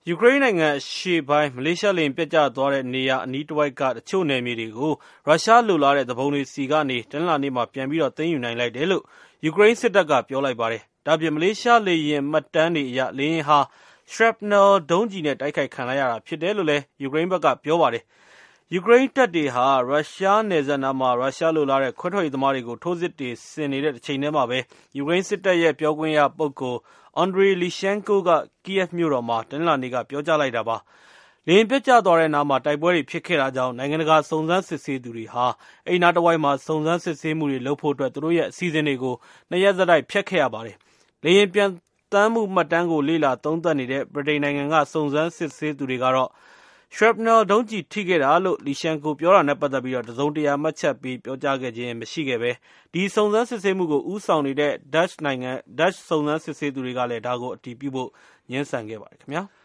ယူကရိန်းနိုင်ငံအရှေ့ပိုင်းမလေးရှားလေယာဉ်ပျက်ကျသွားတဲ့နေရာအနီးတစ်ဝိုက်ကတချို့နယ်မြေတွေကိုရုရှားလိုလားတဲ့သူပုန်တွေဆီကနေတနင်္လာနေ့မှာပြန်ပြီးသိမ်းယူနိုင်လိုက်တယ်လို့ယူကရိန်းစစ်တပ်ကပြောလိုက်ပါတယ်။ဒါ့အပြင်မလေးရှားလေယာဉ်မှတ်တမ်းတွေအရလေယာဉ်ဟာ shrapnel ဒုံးကျည်နဲ့တိုက်ခိုက်ခံလိုက်ရတာဖြစ်တယ်လို့လည်းယူကရိန်းဘက်ကပြောပါတယ်။ယူကရိန်းတပ်တွေဟာရုရှားနယ်စပ်နားမှာရုရှားလိုလားတဲ့ခွဲထွက်ရေးသမားတွေကိုထိုးစစ်တွေဆင်နေတဲ့တစ်ချိန်တည်းမှာပဲယူကရိန်းစစ်တပ်ရဲ့ပြောခွင့်ရပုဂ္ဂိုလ်Andriy Lysenko က Kiev မြို့တော်မှာတနင်္လာနေ့ကပြောကြားလိုက်တာပါ။လေယာဉ်ပျက်ကျသွားတဲ့နားမှာတိုက်ပွဲတွေဖြစ်ခဲ့တာကြောင့်နိုင်ငံတကာစုံစမ်းစစ်ဆေးသူတွေဟာအဲဒီနားတစ်ဝိုက်မှာစုံစမ်းစစ်ဆေးမှုတွေလုပ်ဖို့အတွက်သူတို့ရဲ့အစီအစဉ်တွေကို2 ရက်ဆက်တိုက်ဖျက်ခဲ့ရပါတယ်။လေယာဉ်ပြန်တမ်းမှုမှတ်တမ်းကိုလေ့လာသုံးသပ်နေတဲ့ဗြိတိန်နိုင်ငံကစုံစမ်းစစ်ဆေးသူတွေကတော့ shrapnel ဒုံးကျည်ထိခဲ့တာလို့Lysenkoပြောတာနဲ့ပတ်သက်ပြီးတစုံတရာမှတ်ချက်ပေးပြောကြားခဲ့ခြင်းမရှိခဲ့ပဲဒီစုံစမ်းစစ်ဆေးမှုကိုဦးဆောင်နေတဲ့Dutch စုံစမ်းစစ်ဆေးသူတွေကလည်းဒါကိုအတည်ပြုဖို့ငြင်းဆန်ခဲ့ပါတယ်ခင်ဗျာ။